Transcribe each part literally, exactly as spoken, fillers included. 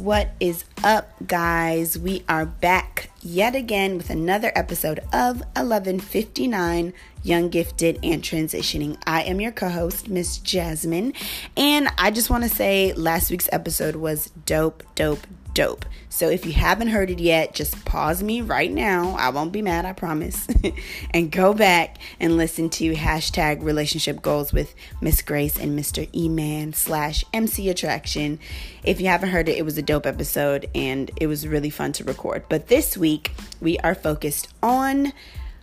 What is up, guys? We are back yet again with another episode of eleven fifty-nine Young, Gifted, and Transitioning. I am your co-host, Miss Jasmine, and I just want to say last week's episode was dope, dope, dope. So if you haven't heard it yet, just pause me right now. I won't be mad, I promise. And go back and listen to hashtag relationship goals with Miss Grace and Mister E-Man slash M C Attraction. If you haven't heard it, it was a dope episode and it was really fun to record. But this week, we are focused on,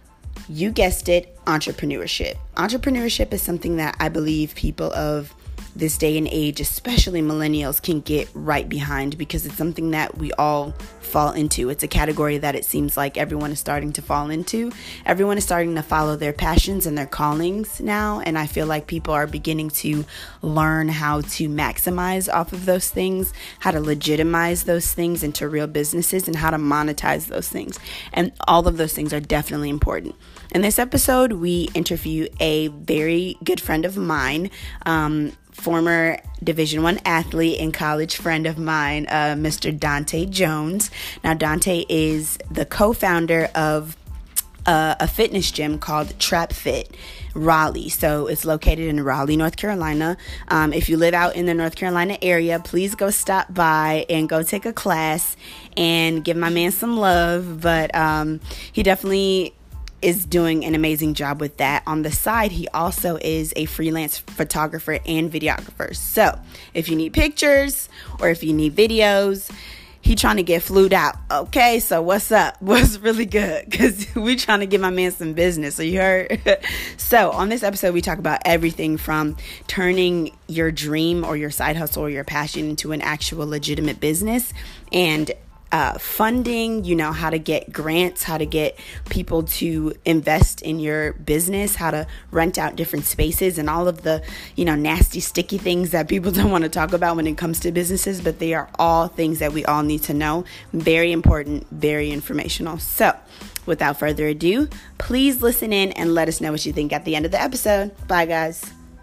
you guessed it, entrepreneurship. Entrepreneurship is something that I believe people of this day and age, especially millennials, can get right behind because it's something that we all fall into. It's a category that it seems like everyone is starting to fall into. Everyone is starting to follow their passions and their callings now, and I feel like people are beginning to learn how to maximize off of those things, how to legitimize those things into real businesses, and how to monetize those things. And all of those things are definitely important. In this episode, we interview a very good friend of mine, um, former Division One athlete and college friend of mine, uh, Mister Dante Jones. Now, Dante is the co-founder of uh, a fitness gym called Trap Fit Raleigh. So it's located in Raleigh, North Carolina. Um, if you live out in the North Carolina area, please go stop by and go take a class and give my man some love. But um, he definitely is doing an amazing job with that. On the side, he also is a freelance photographer and videographer. So if you need pictures or if you need videos, he trying to get flued out. Okay, so what's up? What's really good? Because we trying to give my man some business. So you heard? So on this episode, we talk about everything from turning your dream or your side hustle or your passion into an actual legitimate business, and Uh, funding, you know, how to get grants, how to get people to invest in your business, how to rent out different spaces, and all of the, you know, nasty, sticky things that people don't want to talk about when it comes to businesses, but they are all things that we all need to know. Very important, very informational. So without further ado, please listen in and let us know what you think at the end of the episode. Bye, guys.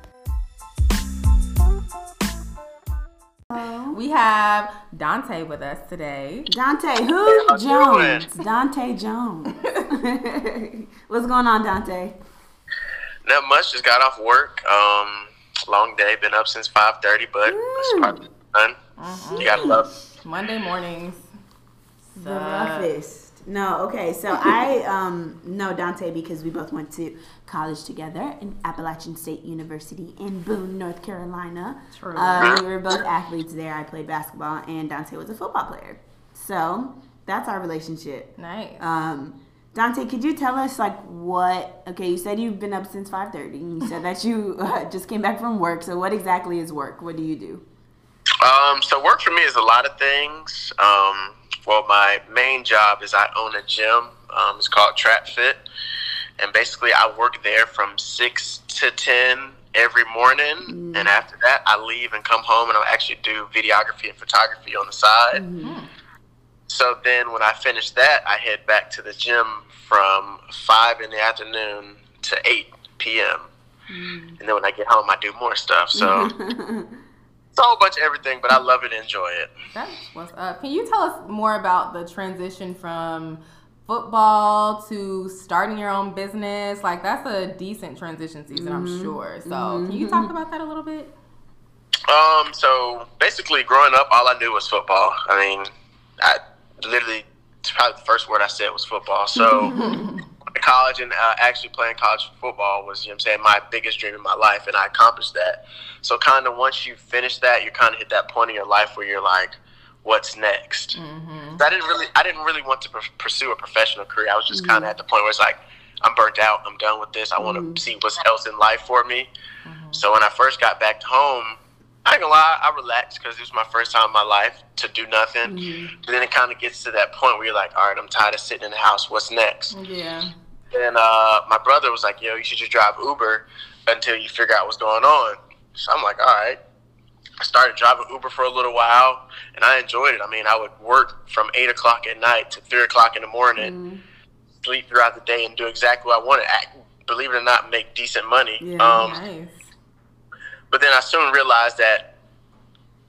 We have Dante with us today. Dante who? Hey, Jones. Dante Jones. What's going on, Dante? Not much. Just got off work. Um, long day. Been up since five thirty, but it's probably done. Mm-hmm. You gotta love Monday mornings. The roughest. No, okay. So I um, know Dante because we both went to college together in Appalachian State University in Boone, North Carolina. True. Uh, we were both athletes there. I played basketball, and Dante was a football player. So that's our relationship. Nice. Um, Dante, could you tell us like what? Okay, you said you've been up since five thirty. You said that you uh, just came back from work. So what exactly is work? What do you do? Um, so work for me is a lot of things. Um, well, my main job is I own a gym. Um, it's called Trap Fit. And basically I work there from six to ten every morning. Mm-hmm. And after that, I leave and come home and I'll actually do videography and photography on the side. Mm-hmm. So then when I finish that, I head back to the gym from five in the afternoon to eight p.m. Mm-hmm. And then when I get home, I do more stuff. So it's a whole bunch of everything, but I love it and enjoy it. That's what's up. Can you tell us more about the transition from football to starting your own business? Like, that's a decent transition season, mm-hmm. I'm sure. So mm-hmm. can you talk about that a little bit? Um, so basically growing up, all I knew was football. I mean, I literally, probably the first word I said was football. So college and uh, actually playing college football was, you know what I'm saying, my biggest dream in my life, and I accomplished that. So kind of once you finish that, you kind of hit that point in your life where you're like, what's next? Mm-hmm. I didn't really, I didn't really want to pr- pursue a professional career. I was just mm-hmm. kind of at the point where it's like, I'm burnt out. I'm done with this. I want to mm-hmm. see what's else in life for me. Mm-hmm. So when I first got back home, I ain't gonna lie, I relaxed because it was my first time in my life to do nothing. Mm-hmm. But then it kind of gets to that point where you're like, all right, I'm tired of sitting in the house. What's next? Yeah. And uh, my brother was like, yo, you should just drive Uber until you figure out what's going on. So I'm like, all right. I started driving Uber for a little while, and I enjoyed it. I mean, I would work from eight o'clock at night to three o'clock in the morning, mm. sleep throughout the day, and do exactly what I wanted. I, believe it or not, make decent money. Yeah, um, nice. But then I soon realized that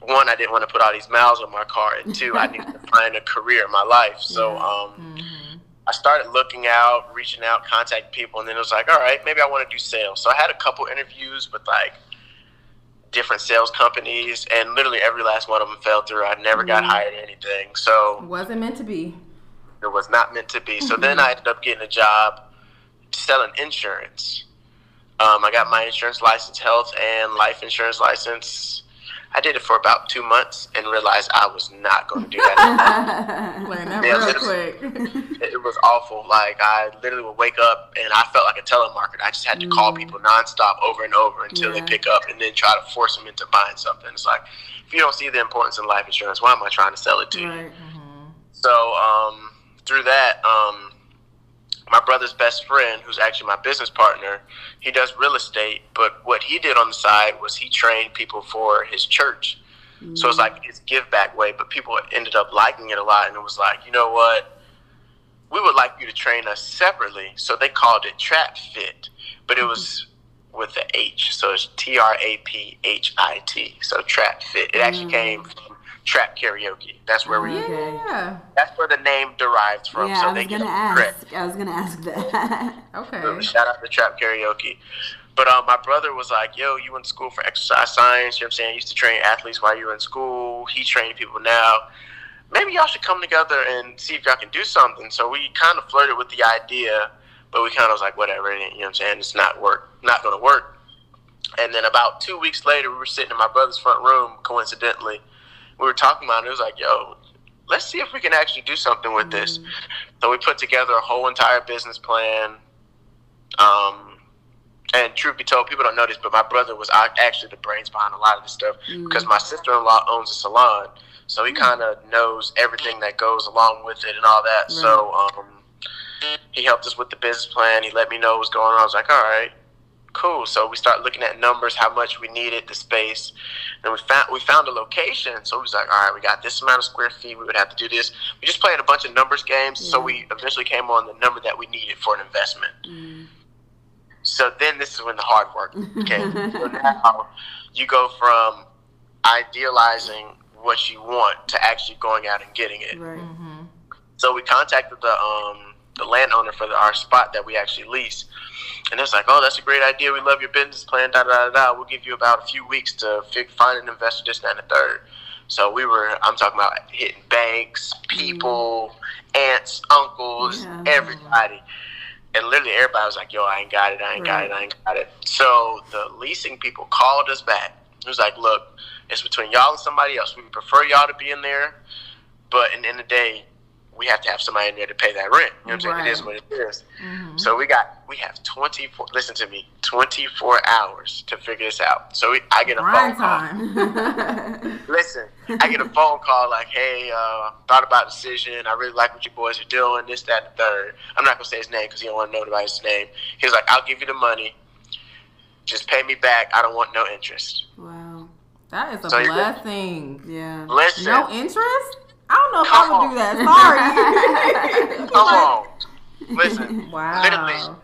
one, I didn't want to put all these miles on my car, and two, I needed to find a career in my life. So um, mm-hmm. I started looking out, reaching out, contacting people, and then it was like, all right, maybe I want to do sales. So I had a couple interviews with like different sales companies, and literally every last one of them fell through. I never mm-hmm. got hired or anything. So wasn't meant to be. It was not meant to be. So mm-hmm. then I ended up getting a job selling insurance. Um, I got my insurance license, health and life insurance license. I did it for about two months and realized I was not going to do that. Learn that yeah, real quick. It was awful. Like, I literally would wake up and I felt like a telemarketer. I just had to mm. call people nonstop over and over until yeah. they pick up, and then try to force them into buying something. It's like, if you don't see the importance in life insurance, why am I trying to sell it to you? Right. Mm-hmm. So um, through that, um, my brother's best friend, who's actually my business partner, he does real estate, but what he did on the side was he trained people for his church. Mm-hmm. So it's like his give back way, but people ended up liking it a lot, and it was like, you know what? We would like you to train us separately. So they called it Trap Fit, but it was with the H. So it's T R A P H I T. So Trap Fit. It actually mm-hmm. came from Trap Karaoke. That's where we. Yeah. That's where the name derived from. Yeah, so I they was gonna get ask. correct. I was gonna ask that. Okay. So shout out to Trap Karaoke. But um, my brother was like, "Yo, you went to school for exercise science. You know what I'm saying? You used to train athletes while you were in school. He's training people now. Maybe y'all should come together and see if y'all can do something." So we kind of flirted with the idea, but we kind of was like, "Whatever." You know what I'm saying? It's not work. Not gonna work. And then about two weeks later, we were sitting in my brother's front room, coincidentally. We were talking about it. It was like, yo, let's see if we can actually do something with mm-hmm. this. So we put together a whole entire business plan. Um, and truth be told, people don't know this, but my brother was actually the brains behind a lot of this stuff mm-hmm. because my sister-in-law owns a salon. So he mm-hmm. kind of knows everything that goes along with it and all that. Right. So um, he helped us with the business plan. He let me know what was going on. I was like, all right. Cool. So we started looking at numbers, how much we needed, the space, and we found we found a location. So we was like, all right, we got this amount of square feet. We would have to do this. We just played a bunch of numbers games. Yeah. So we eventually came on the number that we needed for an investment. Mm. So then this is when the hard work came. So now you go from idealizing what you want to actually going out and getting it. Right. Mm-hmm. So we contacted the um the landowner for the, our spot that we actually lease. And it's like, oh, that's a great idea. We love your business plan, da, da, da, da. We'll give you about a few weeks to fig- find an investor, this, that, and the third. So we were, I'm talking about hitting banks, people, mm. aunts, uncles, yeah. everybody. And literally everybody was like, yo, I ain't got it, I ain't right. got it, I ain't got it. So the leasing people called us back. It was like, look, it's between y'all and somebody else. We prefer y'all to be in there. But in the end of the day, we have to have somebody in there to pay that rent. You know what I'm saying? Right. It is what it is. Mm-hmm. So we got, we have twenty-four, listen to me, twenty-four hours to figure this out. So we, I get a Prime phone time. call. Listen, I get a phone call like, hey, uh, thought about the decision. I really like what you boys are doing, this, that, and the third. I'm not going to say his name because he don't want to know anybody's name. He was like, I'll give you the money. Just pay me back. I don't want no interest. Wow. That is a so blessing. Yeah. Listen. No interest? I don't know if Come I would on. do that. Sorry. Come on. Listen. Wow. Literally.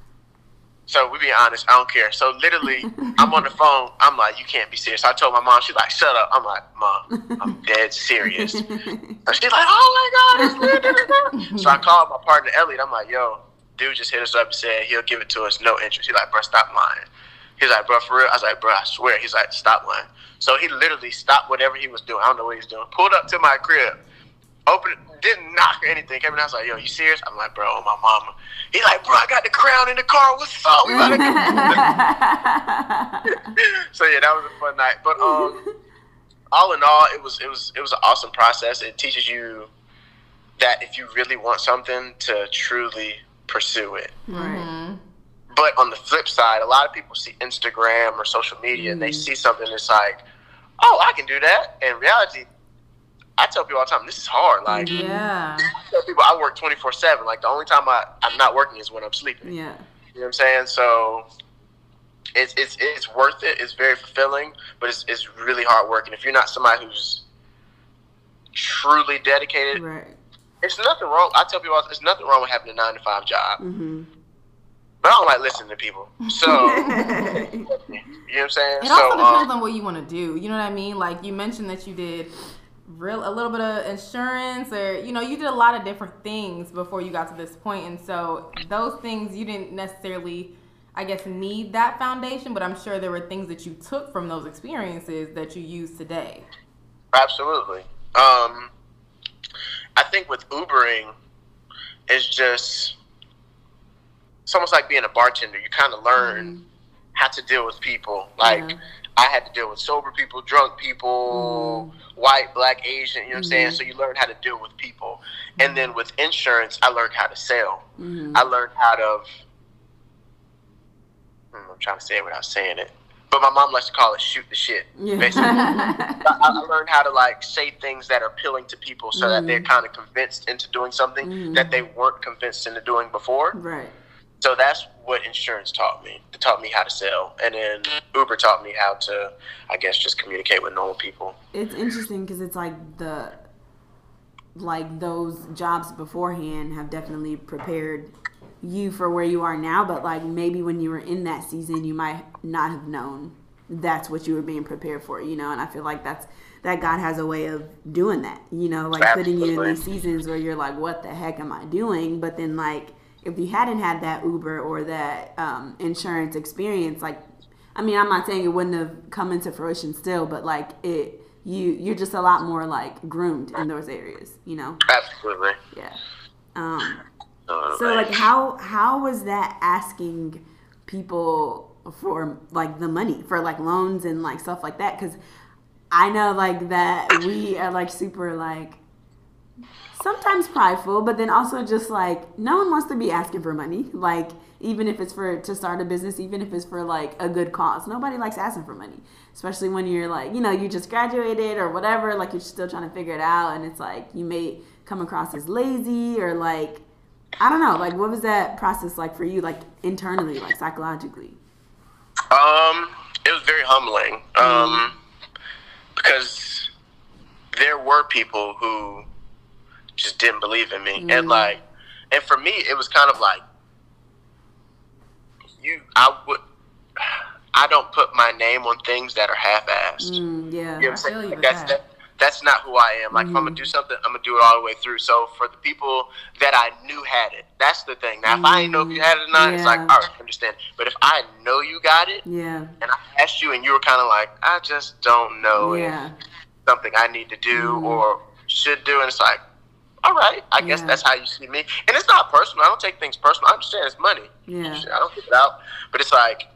So we being honest, I don't care. So literally, I'm on the phone. I'm like, you can't be serious. I told my mom. She's like, shut up. I'm like, Mom, I'm dead serious. So she's like, oh my God, it's weird. So I called my partner Elliot. I'm like, yo, dude just hit us up and said he'll give it to us, no interest. He's like, bro, stop lying. He's like, bro, for real? I was like, bro, I swear. He's like, stop lying. So he literally stopped whatever he was doing. I don't know what he was doing. Pulled up to my crib. Opened it. Didn't knock or anything. Came in. I was like, yo, you serious? I'm like, bro, oh, my mama. He's like, bro, I got the crown in the car. What's up? We about to go. So, yeah, that was a fun night. But um, all in all, it was, it was, it was an awesome process. It teaches you that if you really want something, to truly pursue it. Right. But on the flip side, a lot of people see Instagram or social media mm. and they see something that's like, oh, I can do that. In reality, I tell people all the time, this is hard. Like, yeah. I tell people I work twenty-four seven. Like, the only time I, I'm not working is when I'm sleeping. Yeah. You know what I'm saying? So it's it's it's worth it. It's very fulfilling, but it's it's really hard work. And if you're not somebody who's truly dedicated, right. it's nothing wrong. I tell people all, there's nothing wrong with having a nine to five job. Mm-hmm. But I don't like listening to people. So You know what I'm saying? It so, also depends um, on what you want to do. You know what I mean? Like you mentioned that you did real a little bit of insurance, or you know, you did a lot of different things before you got to this point, and so those things you didn't necessarily, I guess, need that foundation, but I'm sure there were things that you took from those experiences that you use today. Absolutely. Um, I think with Ubering, it's just it's almost like being a bartender. You kind of learn mm. how to deal with people. Like yeah. I had to deal with sober people, drunk people, mm. white, black, Asian. You know what mm-hmm. I'm saying? So you learn how to deal with people. And then with insurance, I learned how to sell. Mm-hmm. I learned how to. Hmm, I'm trying to say it without saying it. But my mom likes to call it shoot the shit, yeah. basically. I, I learned how to, like, say things that are appealing to people so mm-hmm. that they're kind of convinced into doing something mm-hmm. that they weren't convinced into doing before. Right. So that's what insurance taught me. It taught me how to sell. And then Uber taught me how to, I guess, just communicate with normal people. It's interesting because it's like the, like, those jobs beforehand have definitely prepared you for where you are now, but like maybe when you were in that season you might not have known that's what you were being prepared for, you know. And I feel like that's that God has a way of doing that, you know, like Absolutely. Putting you in these seasons where you're like, what the heck am I doing? But then like if you hadn't had that Uber or that um, insurance experience, like I mean, I'm not saying it wouldn't have come into fruition still, but like it you you're just a lot more like groomed in those areas, you know. Absolutely. Yeah. Um So, like, how how was that asking people for, like, the money, for, like, loans and, like, stuff like that? Because I know, like, that we are, like, super, like, sometimes prideful, but then also just, like, no one wants to be asking for money. Like, even if it's for to start a business, even if it's for, like, a good cause. Nobody likes asking for money, especially when you're, like, you know, you just graduated or whatever. Like, you're still trying to figure it out, and it's, like, you may come across as lazy or, like, I don't know, like, what was that process like for you, like, internally, like, psychologically? Um, it was very humbling, um, mm. because there were people who just didn't believe in me, mm. and, like, and for me, it was kind of like, you, I would, I don't put my name on things that are half-assed. Mm, yeah, you know what I'm saying? Like, that's, that. That's not who I am. Like, mm-hmm. if I'm going to do something, I'm going to do it all the way through. So, for the people that I knew had it, that's the thing. Now, if mm-hmm. I didn't know if you had it or not, yeah. it's like, all right, I understand. But if I know you got it, yeah. and I asked you and you were kind of like, I just don't know yeah. if something I need to do mm-hmm. or should do. And it's like, all right, I guess yeah. that's how you see me. And it's not personal. I don't take things personal. I understand it's money. Yeah. I don't give it out. But it's like,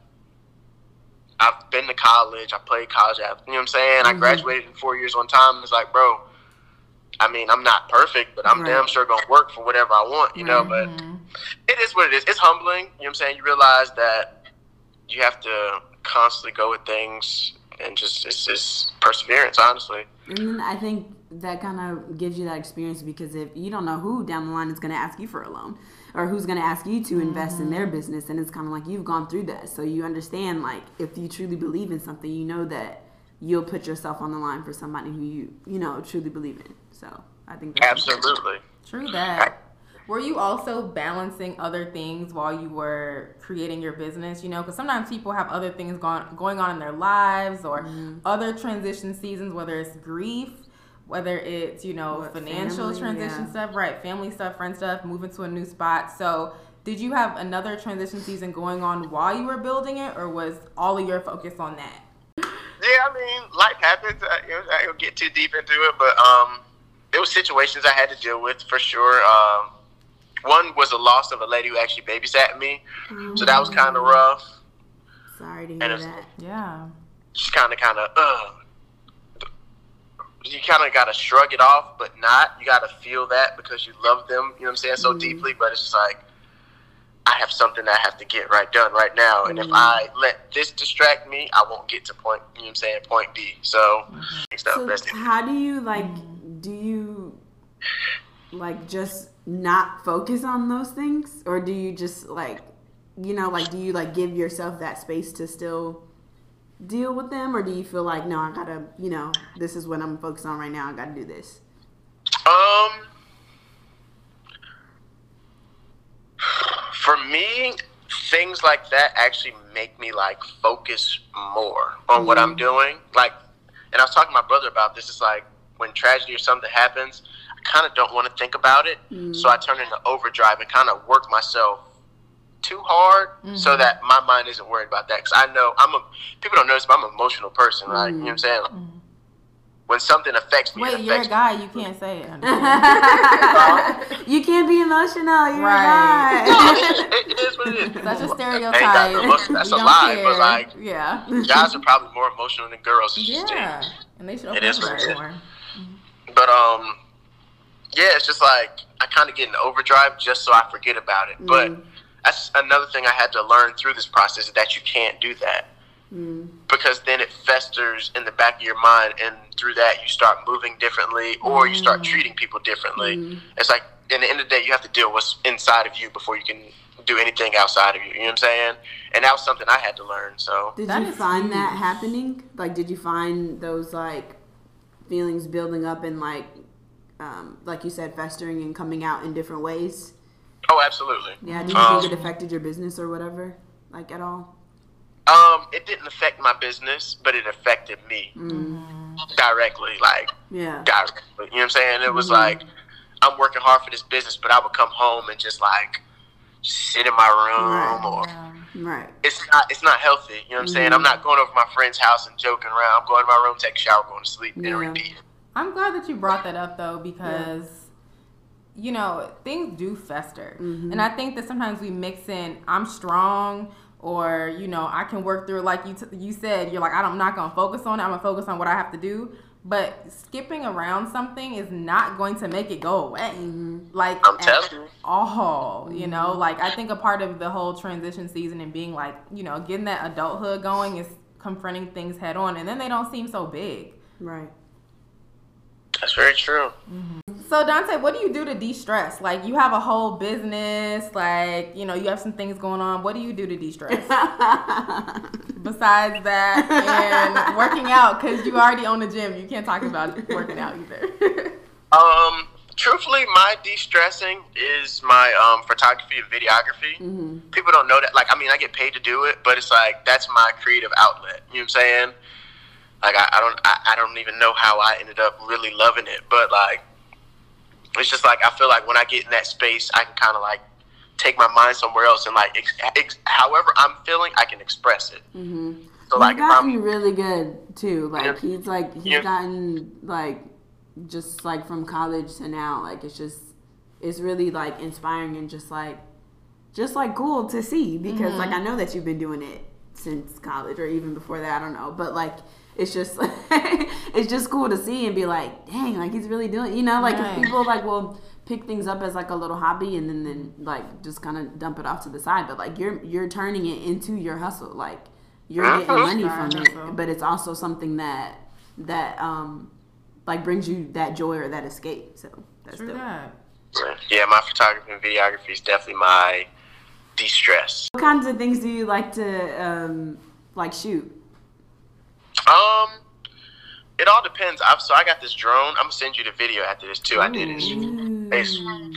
I've been to college. I played college. You know what I'm saying? Mm-hmm. I graduated in four years on time. It's like, bro, I mean, I'm not perfect, but I'm right. damn sure going to work for whatever I want, you know? Mm-hmm. But it is what it is. It's humbling. You know what I'm saying? You realize that you have to constantly go with things and just, it's just perseverance, honestly. And then I think that kind of gives you that experience because if you don't know who down the line is going to ask you for a loan or who's going to ask you to invest mm-hmm. in their business, and it's kind of like you've gone through that. So you understand, like, if you truly believe in something, you know that you'll put yourself on the line for somebody who you, you know, truly believe in. So I think that's Absolutely. True that. Were you also balancing other things while you were creating your business? You know, because sometimes people have other things going going on in their lives or mm-hmm. other transition seasons, whether it's grief, whether it's, you know, what, financial family, transition yeah. stuff, right? Family stuff, friend stuff, moving to a new spot. So did you have another transition season going on while you were building it, or was all of your focus on that? Yeah, I mean, life happens. I, you know, I don't get too deep into it, but um, there was situations I had to deal with for sure. Um, one was the loss of a lady who actually babysat me, mm-hmm. so that was kind of rough. Sorry to hear that. Yeah. Just kind of, kind of, uh. You kind of got to shrug it off, but not. You got to feel that because you love them, you know what I'm saying, so mm-hmm. deeply. But it's just like, I have something that I have to get right done right now. And mm-hmm. if I let this distract me, I won't get to point, you know what I'm saying, point B. So, mm-hmm. so how do you, like, do you, like, just not focus on those things? Or do you just, like, you know, like, do you, like, give yourself that space to still deal with them, or do you feel like, no, I gotta, you know, this is what I'm focused on right now, I gotta do this? Um, for me, things like that actually make me like focus more on mm. what I'm doing. Like, and I was talking to my brother about this. It's like when tragedy or something happens, I kind of don't want to think about it. Mm. So I turn into overdrive and kind of work myself too hard mm-hmm. so that my mind isn't worried about that. Because I know I'm a, people don't notice, but I'm an emotional person, right? Mm-hmm. You know what I'm saying? Like, mm-hmm. when something affects me, wait, it you're affects a guy, me. You can't say it. You can't be emotional. You're right. a guy. No, it, it is what it is. That's a stereotype. That, that's a lie, care. But like, yeah, guys are probably more emotional than girls. Yeah, and they should open up that more. But um, yeah, it's just like I kind of get in overdrive just so I forget about it. Mm. But that's another thing I had to learn through this process, is that you can't do that. Mm. Because then it festers in the back of your mind, and through that you start moving differently, or mm. you start treating people differently. Mm. It's like, in the end of the day, you have to deal with what's inside of you before you can do anything outside of you. You know what I'm saying? And that was something I had to learn. So did you find huge. that happening? Like, did you find those like feelings building up and like, um, like you said, festering and coming out in different ways? Oh, absolutely. Yeah. Do you um, think it affected your business or whatever, like at all? Um, it didn't affect my business, but it affected me mm-hmm. directly. Like, yeah, directly. You know what I'm saying? It was mm-hmm. like, I'm working hard for this business, but I would come home and just like sit in my room, right. or yeah. right. It's not, it's not healthy. You know what I'm mm-hmm. saying? I'm not going over to my friend's house and joking around. I'm going to my room, take a shower, going to sleep, yeah. and repeat. I'm glad that you brought that up though, because. Yeah. You know, things do fester. Mm-hmm. And I think that sometimes we mix in, I'm strong, or, you know, I can work through it. Like you t- you said, you're like, I'm not going to focus on it. I'm going to focus on what I have to do. But skipping around something is not going to make it go away. Mm-hmm. Like, I'm at all, you know? Like, I think a part of the whole transition season and being like, you know, getting that adulthood going is confronting things head on. And then they don't seem so big. Right. That's very true. Mm-hmm. So Dante, what do you do to de-stress? Like, you have a whole business, like, you know, you have some things going on. What do you do to de-stress? Besides that and working out, because you already own a gym. You can't talk about working out either. um, truthfully, my de-stressing is my um, photography and videography. Mm-hmm. People don't know that. Like, I mean, I get paid to do it, but it's like, that's my creative outlet. You know what I'm saying? Like, I, I don't I, I don't even know how I ended up really loving it, but like, it's just like, I feel like when I get in that space, I can kind of like take my mind somewhere else, and like, ex- ex- however I'm feeling, I can express it. Mm-hmm. So he's like, gotten if I'm, really good too. Like yeah. he's like he's yeah. gotten like just like from college to now. Like it's just it's really like inspiring and just like just like cool to see, because mm-hmm. like I know that you've been doing it since college or even before that. I don't know, but like. It's just it's just cool to see and be like, dang, like he's really doing, you know, like right. if people like will pick things up as like a little hobby and then, then like just kind of dump it off to the side, but like you're you're turning it into your hustle, like you're getting money from it, but it's also something that that um like brings you that joy or that escape. So that's True dope. That. Yeah, my photography and videography is definitely my de-stress. What kinds of things do you like to um like shoot? Um, it all depends. I've, so I got this drone. I'm gonna send you the video after this too. I did it. It's,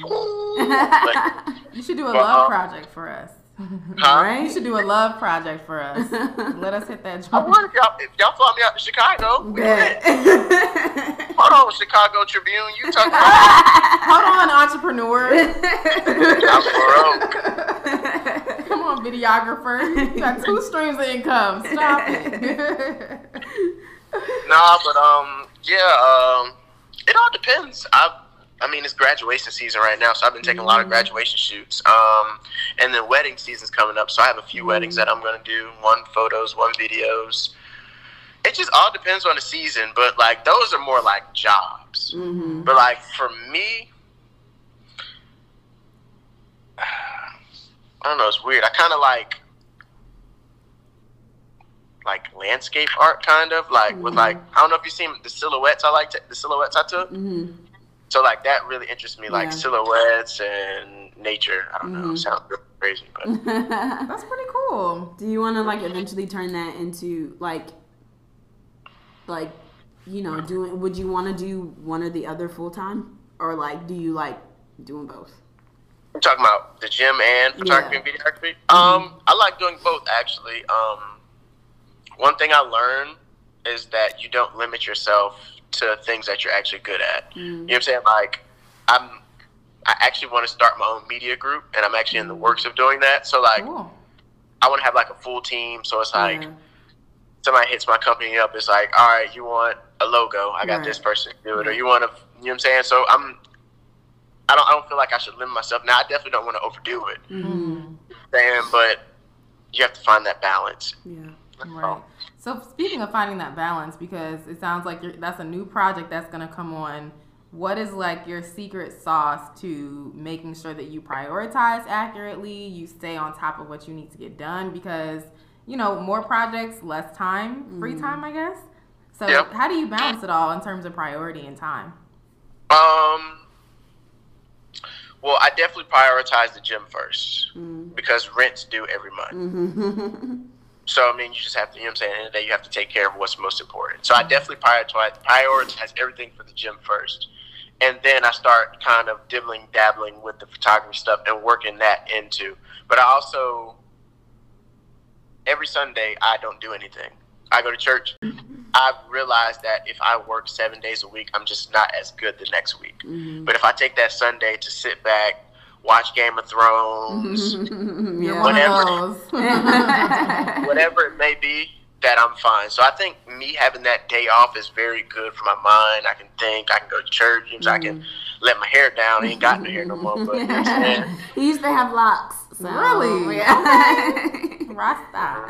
you should do a love uh, project for us. Huh? Right? You should do a love project for us. Let us hit that drone. I would if y'all, if y'all fly me out to Chicago. We Hold on, Chicago Tribune. You talking about? Hold on, entrepreneur. I'm broke. Come on, videographer. You got two streams of income. Stop it. Nah, but um, yeah, um, it all depends. I, I mean, it's graduation season right now, so I've been taking mm. a lot of graduation shoots. Um, and then wedding season's coming up, so I have a few mm. weddings that I'm gonna do. One photos, one videos. It just all depends on the season, but like those are more like jobs. Mm-hmm. But like for me, I don't know, it's weird. I kind of like like landscape art, kind of like mm-hmm. with like I don't know if you've seen the silhouettes. I like the silhouettes I took. Mm-hmm. So like that really interests me, like yeah. silhouettes and nature. I don't mm-hmm. know, it sounds really crazy, but that's pretty cool. Do you want to like eventually turn that into like, like, you know, doing? Would you want to do one or the other full time, or like do you like doing both? I'm talking about the gym and photography Yeah. and videography. Mm-hmm. Um, I like doing both actually. Um, one thing I learned is that you don't limit yourself to things that you're actually good at. Mm-hmm. You know what I'm saying? Like, I'm, I actually want to start my own media group, and I'm actually in the works of doing that. So, like, Cool. I want to have like a full team. So it's like Yeah. somebody hits my company up. It's like, all right, you want a logo? I got Right. this person to do it, or you want to, you know what I'm saying? So I'm, I don't, I don't feel like I should limit myself. Now, I definitely don't want to overdo it, Mm-hmm. saying, but you have to find that balance. Yeah. Right. So speaking of finding that balance, because it sounds like you're, that's a new project that's going to come on. What is like your secret sauce to making sure that you prioritize accurately, you stay on top of what you need to get done? Because, you know, more projects, less time, free time, I guess. So Yep. how do you balance it all in terms of priority and time? Um. Well, I definitely prioritize the gym first Mm-hmm. because rent's due every month. Mm-hmm. So, I mean, you just have to, you know what I'm saying, at the end of the day, you have to take care of what's most important. So I definitely prioritize, prioritize everything for the gym first. And then I start kind of dibbling, dabbling with the photography stuff and working that into. But I also, every Sunday, I don't do anything. I go to church. I've realized that if I work seven days a week, I'm just not as good the next week. Mm-hmm. But if I take that Sunday to sit back, watch Game of Thrones, You're Yeah. one Whatever. of those. whatever it may be, that I'm fine. So I think me having that day off is very good for my mind. I can think, I can go to church, you know, I can let my hair down. I ain't got no hair no more, but you know what I'm saying? He used to have locks. So, Really? Yeah. Rasta.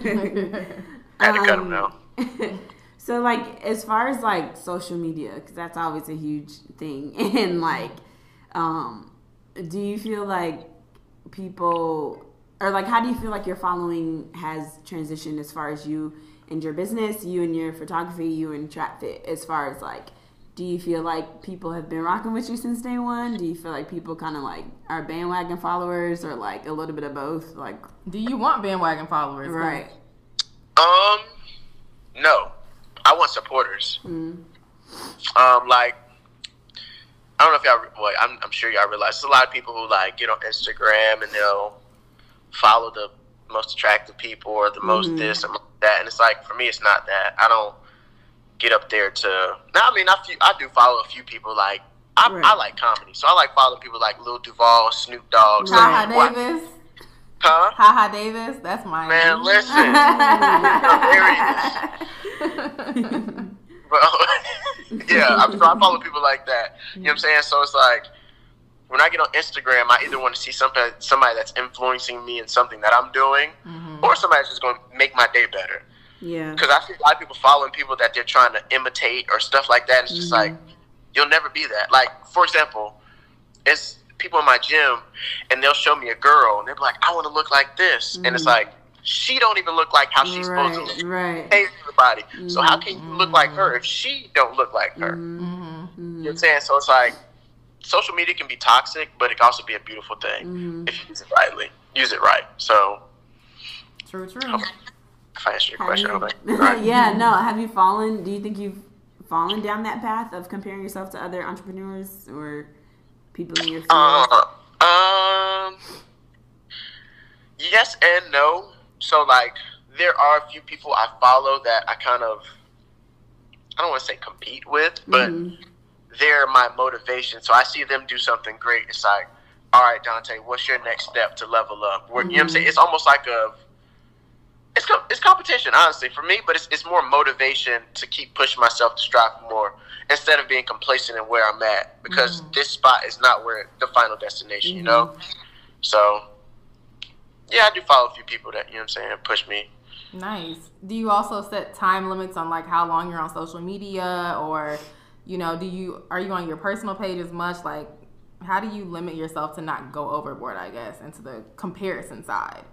I had to cut them Um, now. So, like, as far as like social media, because that's always a huge thing, and like, um, do you feel like people, or like, how do you feel like your following has transitioned as far as you and your business, you and your photography, you and TrapFit? As far as like, do you feel like people have been rocking with you since day one? Do you feel like people kind of like are bandwagon followers, or like a little bit of both? Like, Do you want bandwagon followers? right? Um, no. I want supporters. Mm. Um, like, I don't know if y'all, well, I'm, I'm sure y'all realize there's a lot of people who like get on Instagram and they'll follow the most attractive people or the most Mhm. this or most that, and it's like, for me, it's not that. I don't get up there to. Now, I mean, I few, I do follow a few people. Like, I, Right. I like comedy, so I like following people like Lil Duval, Snoop Dogg, stuff Haha like that. Davis. Huh? Haha Davis. That's my Man, listen, hilarious. But yeah, I, so I follow people like that. You know what I'm saying? So it's like, when I get on Instagram, I either want to see somebody, somebody that's influencing me in something that I'm doing, Mhm. or somebody that's just going to make my day better. Yeah. Because I see a lot of people following people that they're trying to imitate or stuff like that. And it's just Mhm. like, you'll never be that. Like, for example, it's people in my gym, and they'll show me a girl, and they'll be like, I want to look like this. And it's Mhm. like, she don't even look like how she's supposed to Right. look. Right. Hey, everybody. So how can you look like her if she don't look like her? Mhm. Mhm. You know what I'm saying? So it's like, social media can be toxic, but it can also be a beautiful thing Mhm. if you use it rightly. Use it right. So, True, true. if I answer your Have question, you- I'm like, right. yeah, no. Have you fallen? Do you think you've fallen down that path of comparing yourself to other entrepreneurs or people in your field? Uh, um, yes and no. So, like, there are a few people I follow that I kind of, I don't want to say compete with, but Mhm. they're my motivation. So I see them do something great. It's like, all right, Dante, what's your next step to level up? Where, You know what I'm saying? It's almost like a, it's co- it's competition, honestly, for me, but it's it's more motivation to keep pushing myself to strive for more instead of being complacent in where I'm at, because this spot is not where the final destination, you know? So, yeah, I do follow a few people that, you know what I'm saying, push me. Nice. Do you also set time limits on like how long you're on social media, or, you know, do you are you on your personal page as much? Like, how do you limit yourself to not go overboard, I guess, into the comparison side?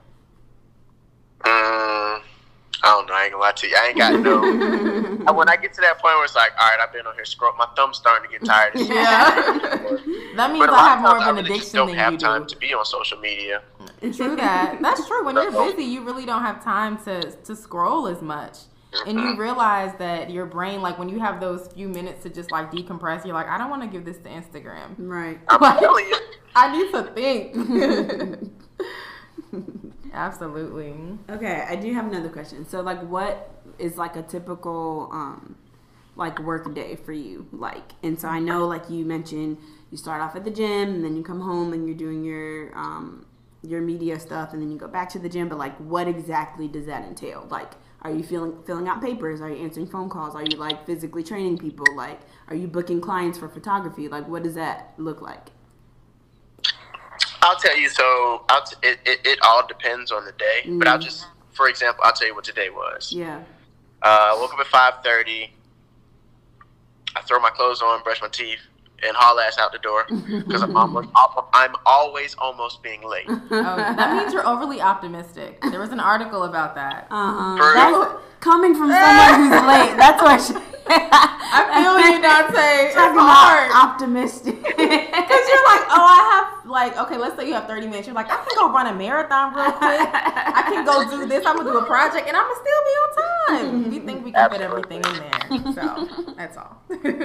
Mm, I don't know. I ain't gonna lie to you. I ain't got no. And when I get to that point where it's like, all right, I've been on here scrolling, my thumb's starting to get tired. Of Yeah. That means But a I lot have of more times of I an really just addiction don't than have you time do. to be on social media. True that. That's true. When you're busy, you really don't have time to to scroll as much. and you realize that your brain, like when you have those few minutes to just like decompress, you're like, I don't want to give this to Instagram. Right. I'm Like, telling you. I need to think. Absolutely. Okay, I do have another question. So, like, what is like a typical um, like work day for you? Like, and so I know, like you mentioned, you start off at the gym, and then you come home and you're doing your um, your media stuff, and then you go back to the gym. But like, what exactly does that entail? Like, are you filling filling out papers? Are you answering phone calls? Are you like physically training people? Like, are you booking clients for photography? Like, what does that look like? I'll tell you. So I'll t- it, it it all depends on the day. Mm. But I'll just, for example, I'll tell you what today was. Yeah. Uh, woke up at five thirty. I throw my clothes on, brush my teeth, and haul ass out the door because I'm almost, I'm always almost being late. Oh, that means you're overly optimistic. There was an article about that. Uh-huh. That's coming from someone who's late. That's what she, I feel you, Dante. Talking about optimistic. Because you're like, oh, I have, like, okay, let's say you have thirty minutes. You're like, I can go run a marathon real quick. I can go do this. I'm going to do a project, and I'm going to still be on time. We think we can Absolutely. fit everything in there. So, that's all.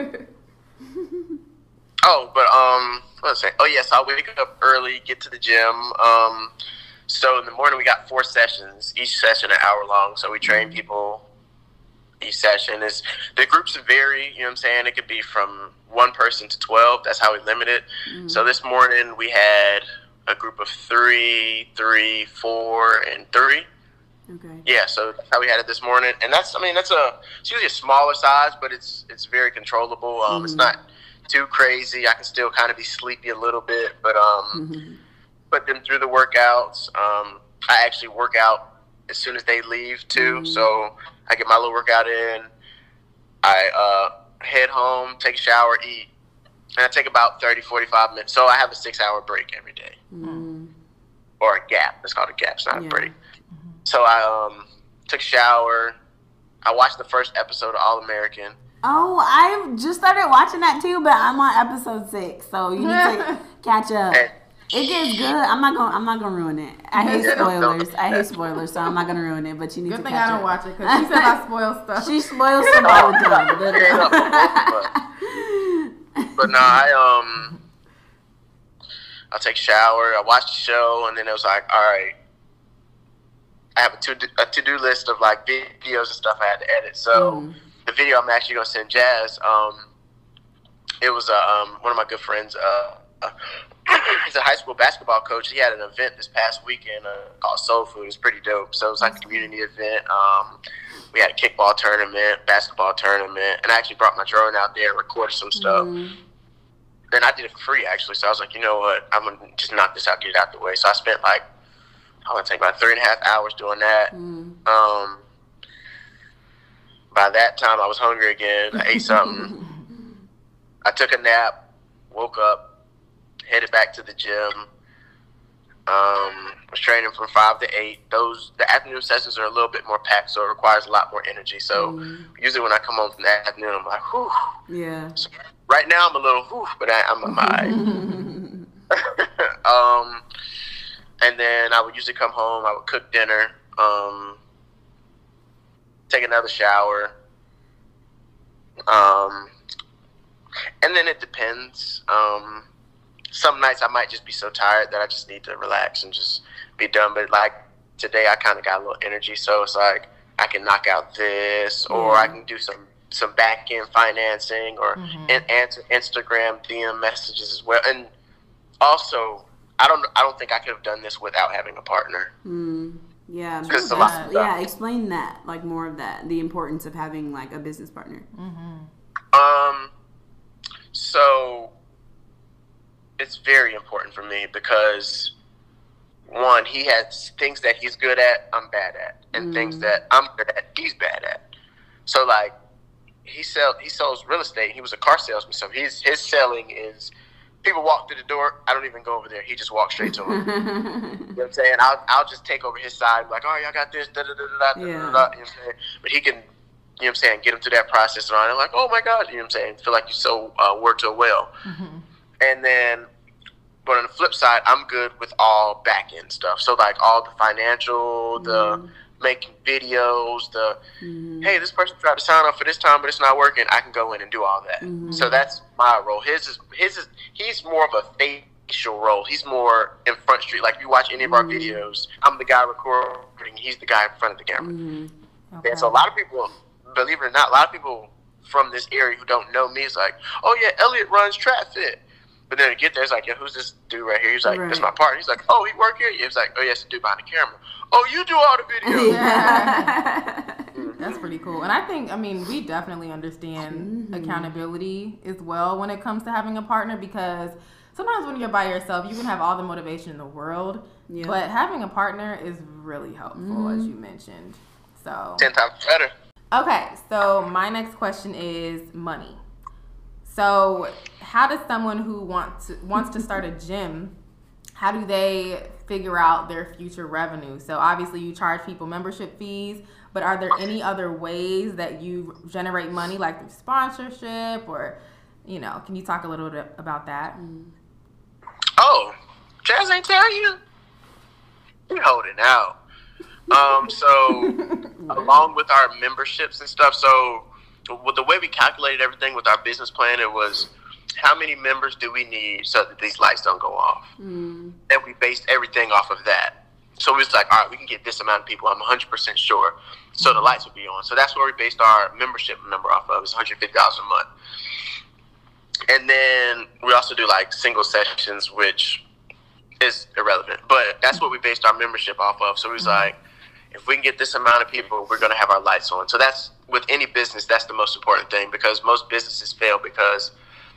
Oh, but, um, what was I saying? Oh, yes, I'll wake up early, get to the gym. Um, so in the morning, we got four sessions, each session an hour long. So we train people each session. Is the groups vary, you know what I'm saying? It could be from one person to twelve. That's how we limit it. Mm-hmm. So this morning, we had a group of three, three, four, and three. Okay. Yeah, so that's how we had it this morning. And that's, I mean, that's a, it's usually a smaller size, but it's it's very controllable. Um, mm-hmm. It's not too crazy. I can still kind of be sleepy a little bit, but um, mm-hmm. put them through the workouts. Um, I actually work out as soon as they leave too, mm-hmm. so I get my little workout in. I uh, head home, take a shower, eat, and I take about thirty, forty-five minutes. So I have a six-hour break every day, mm-hmm. or a gap. It's called a gap. It's not yeah. a break. Mm-hmm. So I um, took a shower. I watched the first episode of All American. Oh, I just started watching that too, but I'm on episode six, so you need to catch up. And it gets good. I'm not gonna. I'm not gonna ruin it. I hate spoilers. I hate spoilers, so I'm not gonna ruin it. But you need good to thing catch I don't up. watch it because she said I spoil stuff. She spoils stuff all the time. but, but no, I um, I'll take a shower. I watch the show, and then it was like, all right, I have a to a to do list of like videos and stuff I had to edit. So. Mm. The video I'm actually going to send Jazz, um, it was uh, um, one of my good friends. Uh, uh, he's a high school basketball coach. He had an event this past weekend uh, called Soul Food. It was pretty dope. So it was like a community event. Um, we had a kickball tournament, basketball tournament, and I actually brought my drone out there and recorded some stuff. Mm-hmm. Then I did it for free, actually. So I was like, you know what? I'm going to just knock this out, get it out the way. So I spent like, I'm going to take about three and a half hours doing that. Mm-hmm. Um, By that time, I was hungry again. I ate something. I took a nap, woke up, headed back to the gym. Um, was training from five to eight. Those the afternoon sessions are a little bit more packed, so it requires a lot more energy. So mm. usually when I come home from the afternoon, I'm like, whew. Yeah. So right now, I'm a little whew, but I, I'm a mind. um, and then I would usually come home. I would cook dinner. Um. Take another shower, um, and then it depends. Um, some nights I might just be so tired that I just need to relax and just be done. But like today, I kind of got a little energy, so it's like I can knock out this, or mm-hmm. I can do some some back end financing, or mm-hmm. in, answer Instagram D M messages as well. And also, I don't I don't think I could have done this without having a partner. Mm. Yeah, because a lot. Yeah, explain that, like more of that, the importance of having like a business partner. Mm-hmm. Um, so it's very important for me because one, he has things that he's good at, I'm bad at, and mm. things that I'm good at, he's bad at. So like, he sell he sells real estate. He was a car salesman, so his his selling is. People walk through the door, I don't even go over there. He just walks straight to him. You know what I'm saying? I'll I'll just take over his side, like, oh, y'all got this, da da da da da da. You know what I'm saying? But he can, you know what I'm saying, get him through that process and I'm like, oh my God, you know what I'm saying? Feel like you so uh, worked so well. Mm-hmm. And then, but on the flip side, I'm good with all back end stuff. So like all the financial, the mm. making videos, the Mm-hmm. hey, this person tried to sign up for this time, but it's not working. I can go in and do all that. Mm-hmm. So that's my role. His is his is he's more of a facial role. He's more in front street. Like if you watch any of our Mm-hmm. videos, I'm the guy recording. He's the guy in front of the camera. Mm-hmm. Okay. And so a lot of people, believe it or not, a lot of people from this area who don't know me is like, oh yeah, Elliot runs Trap Fit. But then to get there, it's like, yeah, who's this dude right here? He's like, Right. that's my partner. He's like, oh, he work here? Yeah. He's like, oh, yeah, it's the dude behind the camera. Oh, you do all the videos. Yeah. That's pretty cool. And I think, I mean, we definitely understand Mm-hmm. accountability as well when it comes to having a partner, because sometimes when you're by yourself, you can have all the motivation in the world, Yeah. but having a partner is really helpful, Mm-hmm. as you mentioned. So, Ten times better. okay, so my next question is money. So, how does someone who wants to, wants to start a gym, how do they figure out their future revenue? So, obviously, you charge people membership fees, but are there any other ways that you generate money, like through sponsorship, or, you know, can you talk a little bit about that? Oh, Jazz ain't tell you? You're holding out. Um, so, along with our memberships and stuff, so with the way we calculated everything with our business plan, it was how many members do we need so that these lights don't go off? Mm. And we based everything off of that. So it was like, all right, we can get this amount of people, I'm one hundred percent sure. So the lights will be on. So that's where we based our membership number off of. It's one hundred fifty dollars a month. And then we also do like single sessions, which is irrelevant. But that's what we based our membership off of. So it was like, if we can get this amount of people, we're going to have our lights on. So that's, with any business, that's the most important thing, because most businesses fail because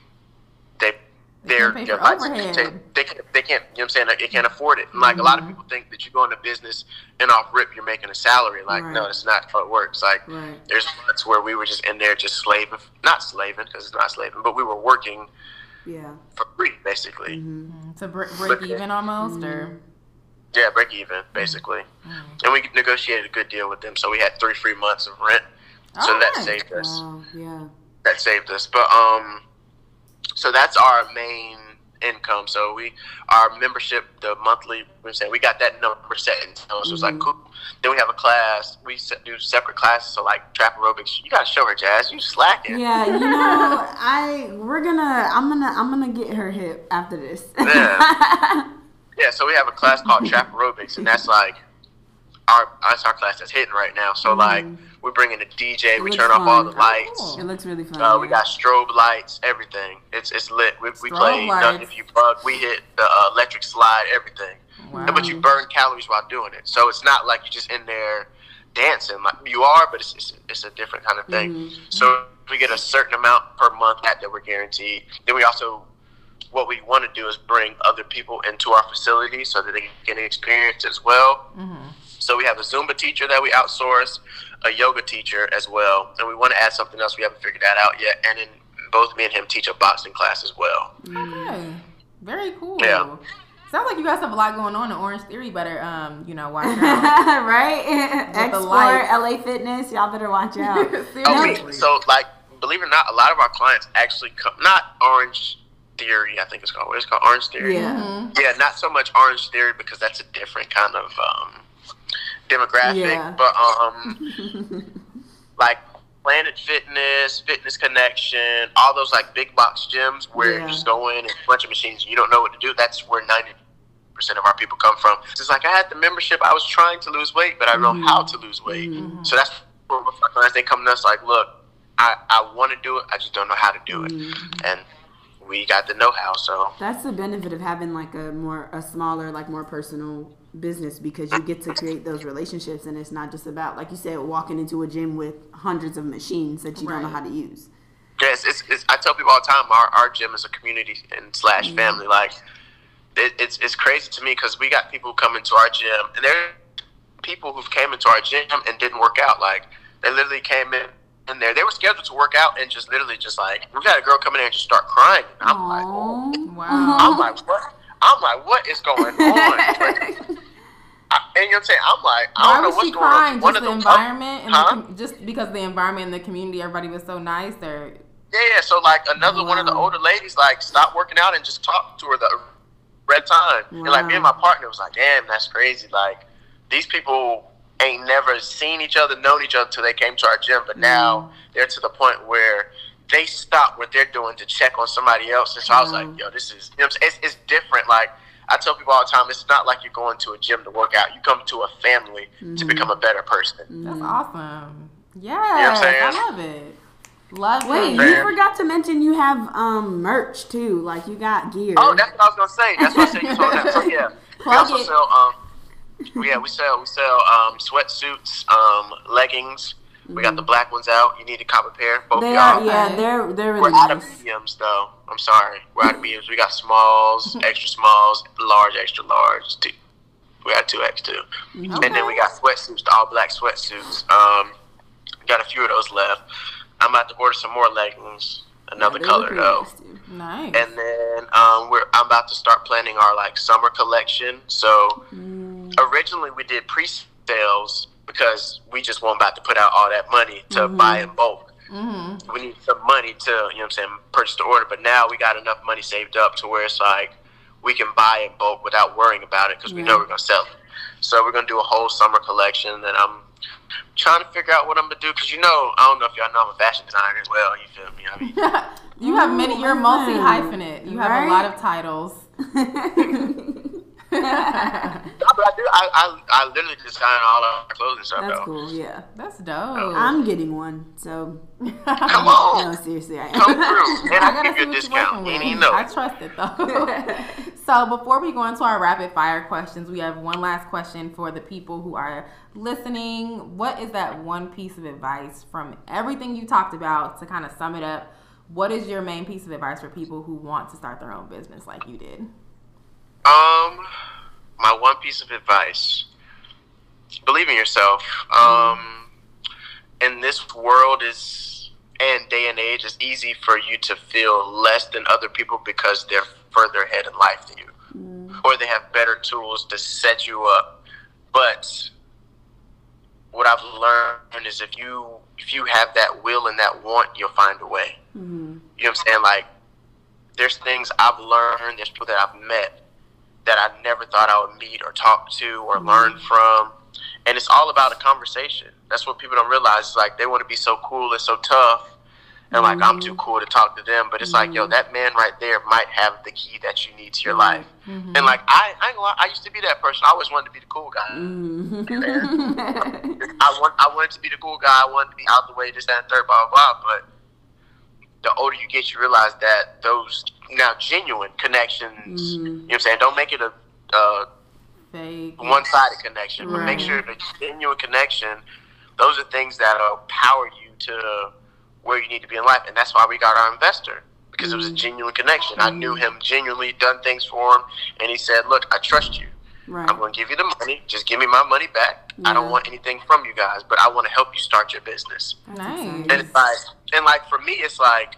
they they're They can't pay their for lights overhead. they, they can't they can't you know what I'm saying, like, they can't afford it. And like a lot of people think that you go into business and off rip you're making a salary. Like Right. no, it's not how it works. Like Right. there's months where we were just in there just slaving, not slaving because it's not slaving, but we were working Yeah. for free basically. Mm-hmm. To br- break But- even almost, or? Yeah, break even basically. And we negotiated a good deal with them, so we had three free months of rent. So Oh, that nice. saved us. Wow. Yeah. That saved us. But um, so that's our main income. So we, our membership, the monthly, we're saying we got that number set in stone. So it's like cool. Then we have a class. We se- do separate classes. So like trap aerobics. You gotta show her, Jazz. You slacking. Yeah, you know, I we're gonna I'm gonna I'm gonna get her hip after this. Yeah. Yeah. So we have a class called trap aerobics, and that's like our that's our class that's hitting right now. So like we bring in a D J. It We looks turn off all fun. the lights. It looks really fun. Uh, we yeah. got strobe lights, everything. It's it's lit. We, we Strobe play None lights. If You Bug. We hit the uh, electric slide, everything. Wow. But you burn calories while doing it. So it's not like you're just in there dancing. Like you are, but it's it's, it's a different kind of thing. Mm-hmm. So we get a certain amount per month that, that we're guaranteed. Then we also, what we want to do is bring other people into our facility so that they can experience as well. Mm-hmm. So we have a Zumba teacher that we outsource, a yoga teacher as well, and we want to add something else. We haven't figured that out yet. And then both me and him teach a boxing class as well. Okay. Very cool. Yeah. Sounds like you guys have a lot going on in Orange Theory. Better, um, you know, watch out. right? the Explore lights. L A Fitness. Y'all better watch out. Oh, Seriously. we, so like, believe it or not, a lot of our clients actually come, not Orange Theory, I think it's called. What is it called? Orange Theory. Yeah. Mhm. Yeah, not so much Orange Theory because that's a different kind of um, demographic. Yeah. But um, like Planet Fitness, Fitness Connection, all those like big box gyms where Yeah. you just go in and a bunch of machines and you don't know what to do. That's where ninety percent of our people come from. It's like I had the membership, I was trying to lose weight, but I don't know how to lose weight. Mhm. So that's where our clients, they come to us like, look, I, I want to do it, I just don't know how to do it. Mhm. And we got the know-how, so. That's the benefit of having like a more a smaller, like more personal business, because you get to create those relationships, and it's not just about, like you said, walking into a gym with hundreds of machines that you don't know Right. how to use. Yes, it's, it's, I tell people all the time, our, our gym is a community and slash family. Like, it, it's it's crazy to me because we got people coming to our gym, and there are people who've came into our gym and didn't work out. Like, they literally came in, in there. They were scheduled to work out and just literally just like, we've had a girl come in there and just start crying. And I'm like, oh. Aww. Wow. I'm like, what? I'm like, what is going on? Like, I, and you know what I'm saying? I'm like, I Why don't know was what's she going on. crying? One Just of the the- environment, and Huh? the com- just because the environment and the community, everybody was so nice. Or Yeah, yeah. So like another one of the Wow. older ladies like stopped working out and just talked to her the red time. And like me and my partner was like, damn, that's crazy. Like these people ain't never seen each other, known each other until they came to our gym. But now mm. they're to the point where they stop what they're doing to check on somebody else. And so mm. I was like, yo, this is, you know what I'm saying? It's, it's different. Like, I tell people all the time, it's not like you're going to a gym to work out. You come to a family mm-hmm. to become a better person. That's awesome. Yeah, you know what I'm saying? I love it. Love Wait, it. you forgot to mention you have um merch too. Like you got gear. Oh, that's what I was gonna say. That's what I said. You told that. So yeah, we also it. sell um, yeah, we sell we sell um sweatsuits, um leggings. Mm-hmm. We got the black ones out. You need a copper pair. Both they y'all. Are, yeah, they're they're really We're nice. out of mediums though. I'm sorry, we're out of mediums. We got smalls, extra smalls, large, extra large. Two. We got two X too, okay. And then we got sweatsuits, the all black sweatsuits. Um, got a few of those left. I'm about to order some more leggings, another yeah, color though. Nice. And then um, we're I'm about to start planning our like summer collection. So mm. originally we did pre-sales because we just weren't about to put out all that money to mm-hmm. buy in bulk. Mm-hmm. We need some money to, you know what I'm saying, purchase the order. But now we got enough money saved up to where it's like we can buy in bulk without worrying about it because yeah. we know we're gonna sell it. So we're gonna do a whole summer collection, and I'm trying to figure out what I'm gonna do because you know I don't know if y'all know I'm a fashion designer as well. You feel me? I mean, you have many. You're multi hyphenate. You have right? a lot of titles. No, but I do. I, I I literally design all our clothing stuff. That's though. cool. Yeah, that's dope. I'm getting one. So come on. No, seriously, I am. Come through, and I, I give you a discount. You ain't know. I trust it though. So before we go into our rapid fire questions, we have one last question for the people who are listening. What is that one piece of advice from everything you talked about to kind of sum it up? What is your main piece of advice for people who want to start their own business like you did? Um, my one piece of advice: believe in yourself. Um, in this world is and day and age, it's easy for you to feel less than other people because they're further ahead in life than you, mm. or they have better tools to set you up. But what I've learned is if you if you have that will and that want, you'll find a way. Mm. You know what I'm saying? Like, there's things I've learned, there's people that I've met that I never thought I would meet or talk to or mm. learn from. And it's all about a conversation. That's what people don't realize. It's like they want to be so cool and so tough. And like, mm-hmm. I'm too cool to talk to them. But it's mm-hmm. like, yo, that man right there might have the key that you need to your life. Mm-hmm. And like, I I, ain't gonna lie, I used to be that person. I always wanted to be the cool guy. Mm-hmm. I, want, I wanted to be the cool guy. I wanted to be out the way, this, that, and third, blah, blah, blah. But the older you get, you realize that those now genuine connections, mm-hmm. you know what I'm saying? Don't make it a uh, fake, one-sided connection. Right. But make sure the genuine connection, those are things that will power you to where you need to be in life. And that's why we got our investor, because mm-hmm. it was a genuine connection. Mm-hmm. I knew him genuinely, done things for him, and he said, look, I trust you. Right. I'm going to give you the money. Just give me my money back. Yeah. I don't want anything from you guys, but I want to help you start your business. Nice. And it's like, and like for me, it's like,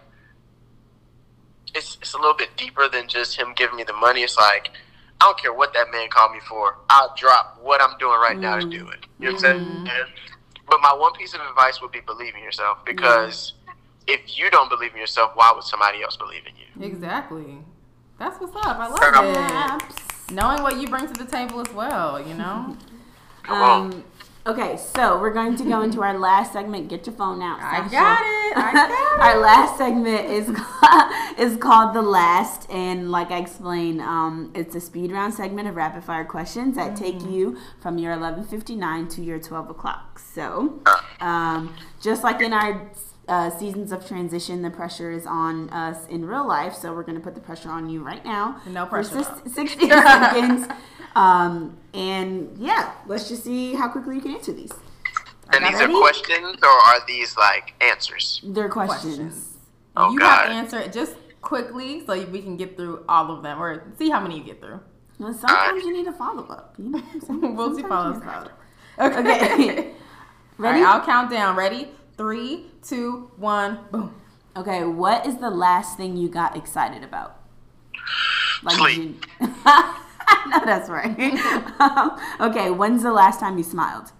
it's it's a little bit deeper than just him giving me the money. It's like, I don't care what that man called me for. I'll drop what I'm doing right mm. now to do it. You know what I'm mm. saying? But my one piece of advice would be believe in yourself, because yeah. if you don't believe in yourself, why would somebody else believe in you? Exactly. That's what's up. I love it. Knowing what you bring to the table as well, you know? Come on. Um, okay, so we're going to go into our last segment. Get your phone out. I got it. I got it. Our last segment is is called The Last. And like I explained, um, it's a speed round segment of rapid fire questions that mm-hmm. take you from your eleven fifty-nine to your twelve o'clock. So um, just like in our Uh, seasons of transition, the pressure is on us in real life, so we're going to put the pressure on you right now. No pressure. For sixty seconds. Um, and yeah, let's just see how quickly you can answer these. And these ready? Are questions, or are these like answers? They're questions. questions. Oh, you God. have to answer it just quickly so we can get through all of them, or see how many you get through. Well, sometimes uh, you need a follow up. You know, we'll see follow up. Okay. okay. Ready? Right, I'll count down. Ready? Three, two, one, boom. Okay, what is the last thing you got excited about? Like Sleep. You... no, that's right. um, okay, when's the last time you smiled?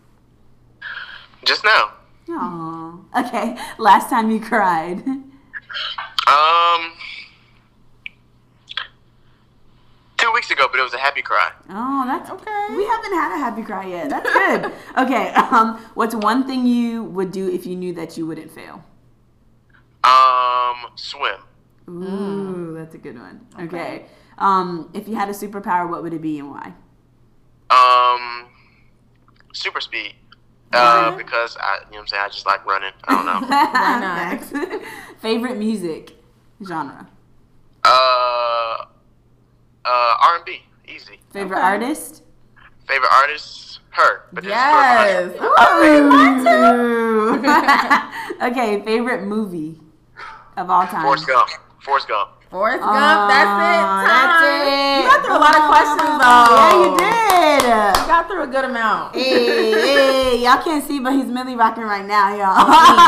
Just now. Aww. Okay, last time you cried? Um, two weeks ago. ago, but it was a happy cry. Oh, that's Okay. We haven't had a happy cry yet. That's good. Okay. Um, what's one thing you would do if you knew that you wouldn't fail? Um, swim. Ooh, that's a good one. Okay. okay. Um, if you had a superpower, what would it be and why? Um, super speed. Uh, because I, you know what I'm saying, I just like running. I don't know. Why not? Favorite music genre? Uh, uh, R and B, easy. Favorite Okay. artist? Favorite artist, her. But this Yes. is Oh, Okay, favorite movie of all time? Forrest Gump. Forrest Gump. Forrest Gump, Oh, that's it. that's Time. it. You got through a lot of questions, Yeah, though. you did. You got through a good amount. Hey, hey, y'all can't see, but he's Millie rocking right now, y'all.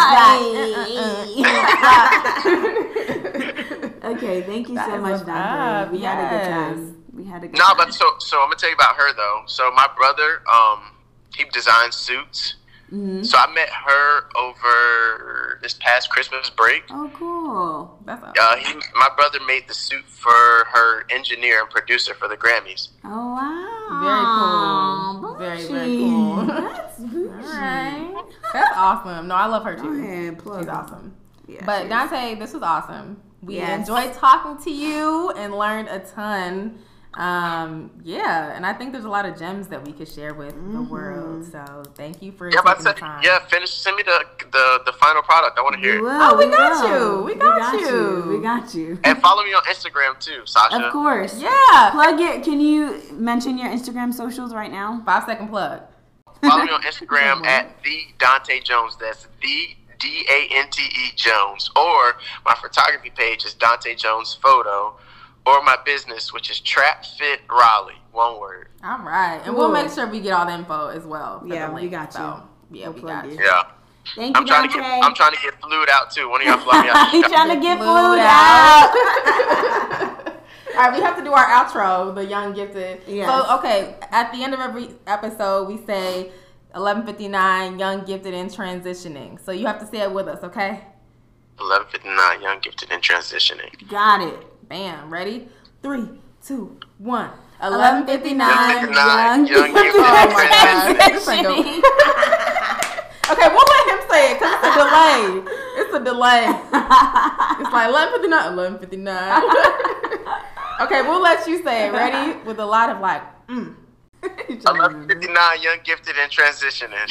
Okay, thank you That so is much, what's Dante. up, We had a good yes. time. We had a good No, time. but so so I'm gonna tell you about her though. So my brother, um, he designs suits. Mhm. So I met her over this past Christmas break. Oh, cool. That's awesome. Uh, he, my brother made the suit for her engineer and producer for the Grammys. Oh, wow. Very cool. Very, very Bougie. cool. That's bougie. Alright. That's awesome. No, I love her Go too. ahead, plug She's her. awesome. Yeah, But she is. Dante, this was awesome. We Yes. enjoyed talking to you and learned a ton. Um, yeah, and I think there's a lot of gems that we could share with the world. So thank you for Yeah, but taking the say, time. yeah, finish. Send me the the, the final product. I want to hear We it. will, Oh, we got will. you. We got you. We got you. And follow me on Instagram too, Sasha. Of course. Yeah. Plug it. Can you mention your Instagram socials right now? Five second plug. Follow me on Instagram at the Dante Jones. That's the D A N T E Jones. Or my photography page is Dante Jones Photo. Or my business, which is Trap Fit Raleigh. One word. All right. And Cool. we'll make sure we get all the info as well. for Yeah, the we link. got you. So, yeah, We'll we plug got you. you. Yeah. Thank I'm you, trying Dante. to get I'm trying to get flued out too. One of y'all fly me out. He's trying to get Flued flued out. out. All right, we have to do our outro, the Young Gifted. Yes. So, okay, at the end of every episode, we say eleven fifty-nine, Young Gifted and Transitioning. So you have to say it with us, okay? eleven fifty-nine, Young Gifted and Transitioning. Got it. Bam. Ready? Three, two, one. eleven fifty-nine, Young young Gifted gifted Oh my God. transitioning. Okay, we'll let him say it because it's a delay. It's a delay. It's like eleven fifty-nine, eleven fifty-nine. Okay, we'll let you say it. Ready? With a lot of like, mm. eleven fifty-nine, Young Gifted and Transitioning.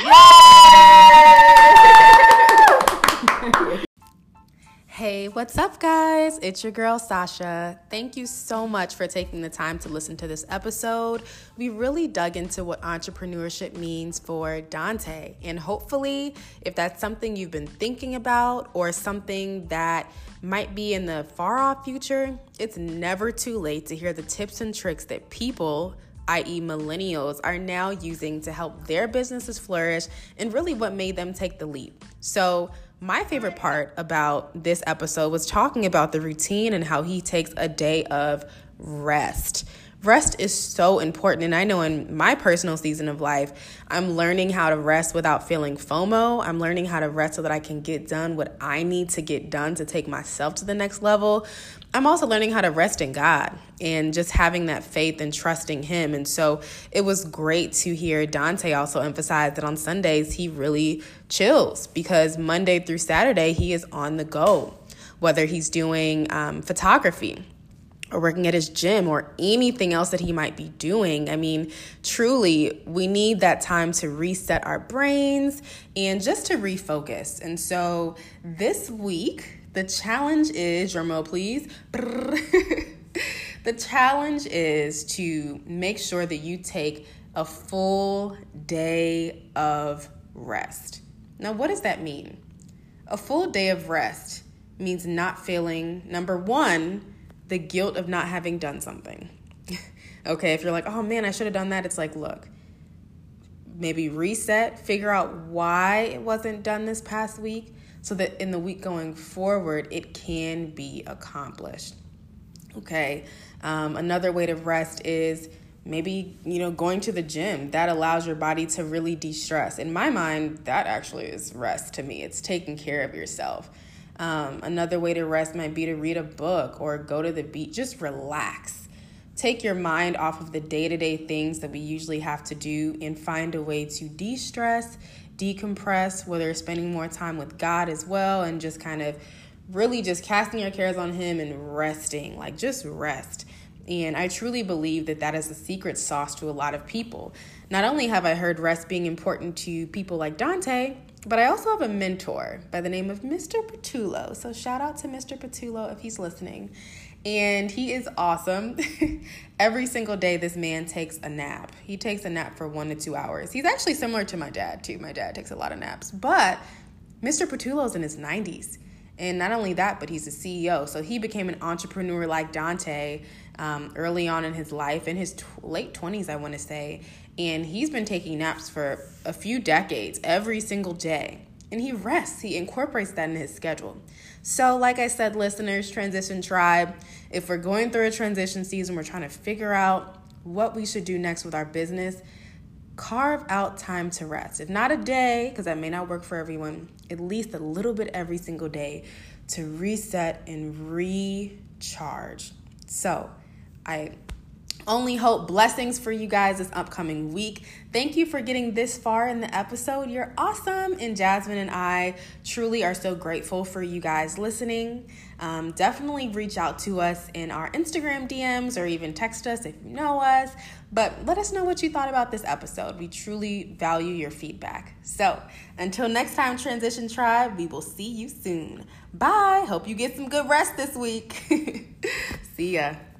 Hey, what's up, guys? It's your girl, Sasha. Thank you so much for taking the time to listen to this episode. We really dug into what entrepreneurship means for Dante. And hopefully, if that's something you've been thinking about or something that might be in the far off future, it's never too late to hear the tips and tricks that people, that is millennials, are now using to help their businesses flourish and really what made them take the leap. So my favorite part about this episode was talking about the routine and how he takes a day of rest. Rest is so important, and I know in my personal season of life, I'm learning how to rest without feeling FOMO. I'm learning how to rest so that I can get done what I need to get done to take myself to the next level. I'm also learning how to rest in God and just having that faith and trusting Him. And so it was great to hear Dante also emphasize that on Sundays, he really chills because Monday through Saturday, he is on the go, whether he's doing um, photography or working at his gym or anything else that he might be doing. I mean, truly, we need that time to reset our brains and just to refocus. And so this week, the challenge is, drumroll please, the challenge is to make sure that you take a full day of rest. Now, what does that mean? A full day of rest means not feeling, number one, the guilt of not having done something. Okay, if you're like, oh man, I should have done that. It's like, look, maybe reset, figure out why it wasn't done this past week so that in the week going forward, it can be accomplished. Okay, um, another way to rest is maybe, you know, going to the gym. That allows your body to really de-stress. In my mind, that actually is rest to me. It's taking care of yourself. Um, another way to rest might be to read a book or go to the beach. Just relax. take your mind off of the day-to-day things that we usually have to do and find a way to de-stress, decompress, whether it's spending more time with God as well, and just kind of really just casting your cares on him and resting, like just rest. And I truly believe that that is the secret sauce to a lot of people. Not only have I heard rest being important to people like Dante, but I also have a mentor by the name of Mister Patullo. So shout out to Mister Patullo if he's listening. And he is awesome. Every single day, this man takes a nap. He takes a nap for one to two hours. He's actually similar to my dad, too. My dad takes a lot of naps. But Mister Patullo's in his nineties. And not only that, but he's a C E O. So he became an entrepreneur like Dante um, early on in his life, in his t- late twenties, I want to say. And he's been taking naps for a few decades, every single day. And he rests. He incorporates that in his schedule. So like I said, listeners, Transition Tribe, if we're going through a transition season, we're trying to figure out what we should do next with our business, carve out time to rest. If not a day, because that may not work for everyone, at least a little bit every single day to reset and recharge. So I only hope blessings for you guys this upcoming week. Thank you for getting this far in the episode. You're awesome. And Jasmine and I truly are so grateful for you guys listening. Um, definitely reach out to us in our Instagram D Ms or even text us if you know us. But let us know what you thought about this episode. We truly value your feedback. So until next time, Transition Tribe, we will see you soon. Bye. Hope you get some good rest this week. See ya.